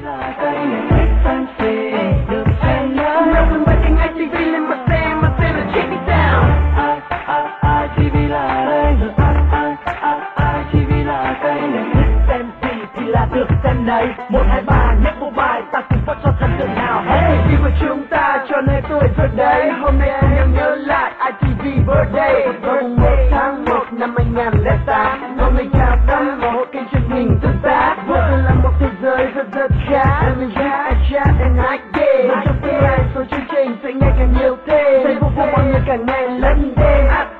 là cây thích fancy được xem nhớ nào từng bài kênh ITV lên mà xem là check it down. ITV là đây, ITV là cây thích xem gì thì là được xem này. 1, 2, 3 nhắc một bài ta cùng phát cho thần tượng nào. Hey, đi với chúng ta cho nên tuổi rồi đây. Hôm nay cùng nhau nhớ lại ITV birthday. Vào mùng 1 tháng 1 năm 2008. Hôm nay chào đón một kênh truyền hình tương tác. Vừa là một thế giới rất khác. Em mình I chat and I game. Trong tương lai số chương trình sẽ ngày càng nhiều thêm. Facebook mọi người càng ngày lớn đêm.